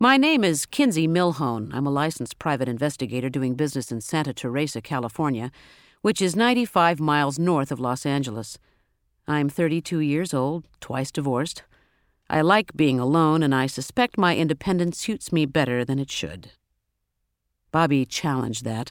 My name is Kinsey Milhone. I'm a licensed private investigator doing business in Santa Teresa, California, which is 95 miles north of Los Angeles. I'm 32 years old, twice divorced. I like being alone, and I suspect my independence suits me better than it should. Bobby challenged that.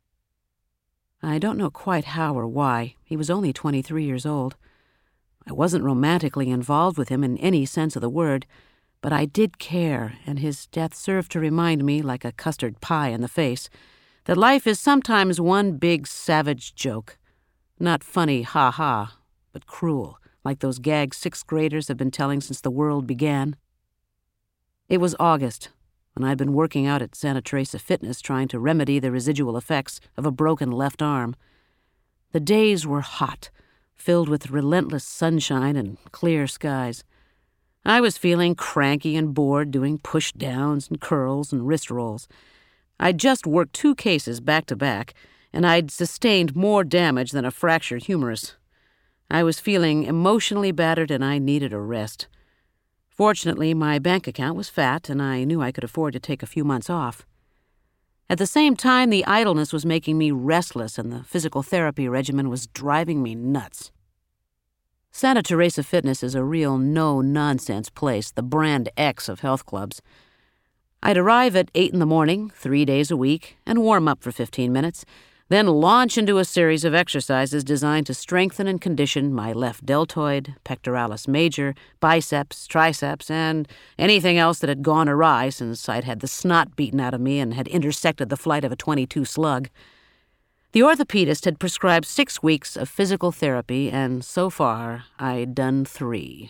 I don't know quite how or why. He was only 23 years old. I wasn't romantically involved with him in any sense of the word, but I did care, and his death served to remind me, like a custard pie in the face, that life is sometimes one big savage joke. Not funny, ha-ha, but cruel, like those gags sixth graders have been telling since the world began. It was August, and I'd been working out at Santa Teresa Fitness trying to remedy the residual effects of a broken left arm. The days were hot, filled with relentless sunshine and clear skies. I was feeling cranky and bored doing push-downs and curls and wrist rolls. I'd just worked 2 cases back-to-back, and I'd sustained more damage than a fractured humerus. I was feeling emotionally battered, and I needed a rest. Fortunately, my bank account was fat, and I knew I could afford to take a few months off. At the same time, the idleness was making me restless, and the physical therapy regimen was driving me nuts. Santa Teresa Fitness is a real no-nonsense place, the brand X of health clubs. I'd arrive at 8 in the morning, 3 days a week, and warm up for 15 minutes, then launch into a series of exercises designed to strengthen and condition my left deltoid, pectoralis major, biceps, triceps, and anything else that had gone awry since I'd had the snot beaten out of me and had intersected the flight of a .22 slug. The orthopedist had prescribed 6 weeks of physical therapy, and so far, I'd done 3.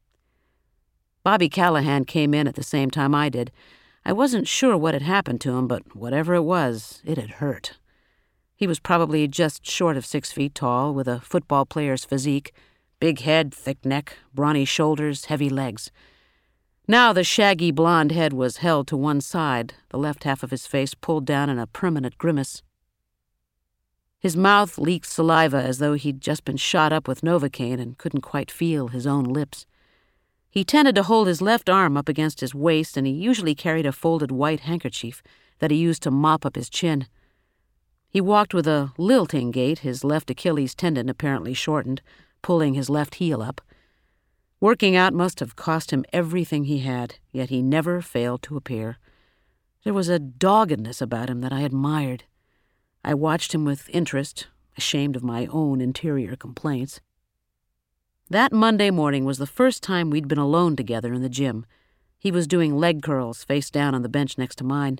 Bobby Callahan came in at the same time I did. I wasn't sure what had happened to him, but whatever it was, it had hurt. He was probably just short of 6 feet tall, with a football player's physique, big head, thick neck, brawny shoulders, heavy legs. Now the shaggy blonde head was held to one side, the left half of his face pulled down in a permanent grimace. His mouth leaked saliva as though he'd just been shot up with Novocaine and couldn't quite feel his own lips. He tended to hold his left arm up against his waist, and he usually carried a folded white handkerchief that he used to mop up his chin. He walked with a lilting gait, his left Achilles tendon apparently shortened, pulling his left heel up. Working out must have cost him everything he had, yet he never failed to appear. There was a doggedness about him that I admired. I watched him with interest, ashamed of my own interior complaints. That Monday morning was the first time we'd been alone together in the gym. He was doing leg curls face down on the bench next to mine.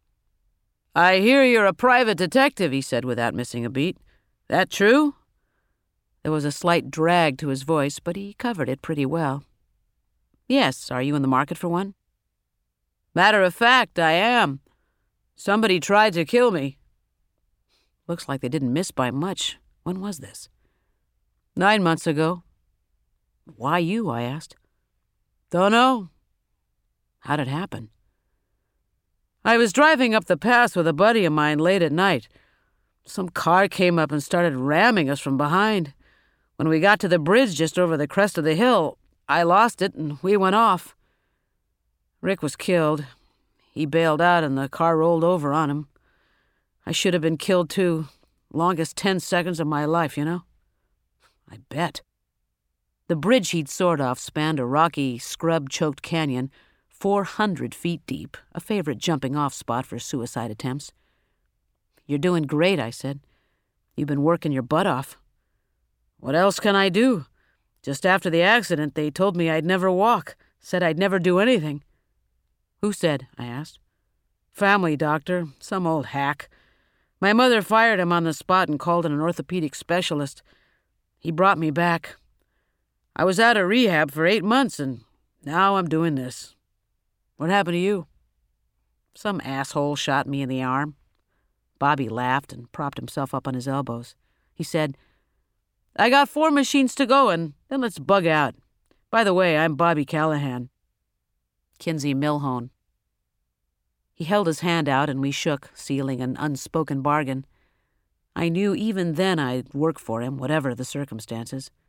"I hear you're a private detective," he said without missing a beat. "That true?" There was a slight drag to his voice, but he covered it pretty well. "Yes, are you in the market for one?" "Matter of fact, I am. Somebody tried to kill me." Looks like they didn't miss by much. When was this? 9 months ago. "Why you?" I asked. "Don't know." "How'd it happen?" "I was driving up the pass with a buddy of mine late at night. Some car came up and started ramming us from behind. When we got to the bridge just over the crest of the hill, I lost it and we went off. Rick was killed. He bailed out and the car rolled over on him. I should have been killed too. Longest 10 seconds of my life, you know?" "I bet." The bridge he'd soared off spanned a rocky, scrub-choked canyon, 400 feet deep, a favorite jumping-off spot for suicide attempts. "You're doing great," I said. "You've been working your butt off." "What else can I do? Just after the accident, they told me I'd never walk, said I'd never do anything." "Who said?" I asked. "Family doctor, some old hack. My mother fired him on the spot and called in an orthopedic specialist. He brought me back. I was out of rehab for 8 months, and now I'm doing this." "What happened to you?" "Some asshole shot me in the arm." Bobby laughed and propped himself up on his elbows. He said, "I got 4 machines to go, and then let's bug out. By the way, I'm Bobby Callahan." "Kinsey Milhone." He held his hand out and we shook, sealing an unspoken bargain. I knew even then I'd work for him, whatever the circumstances.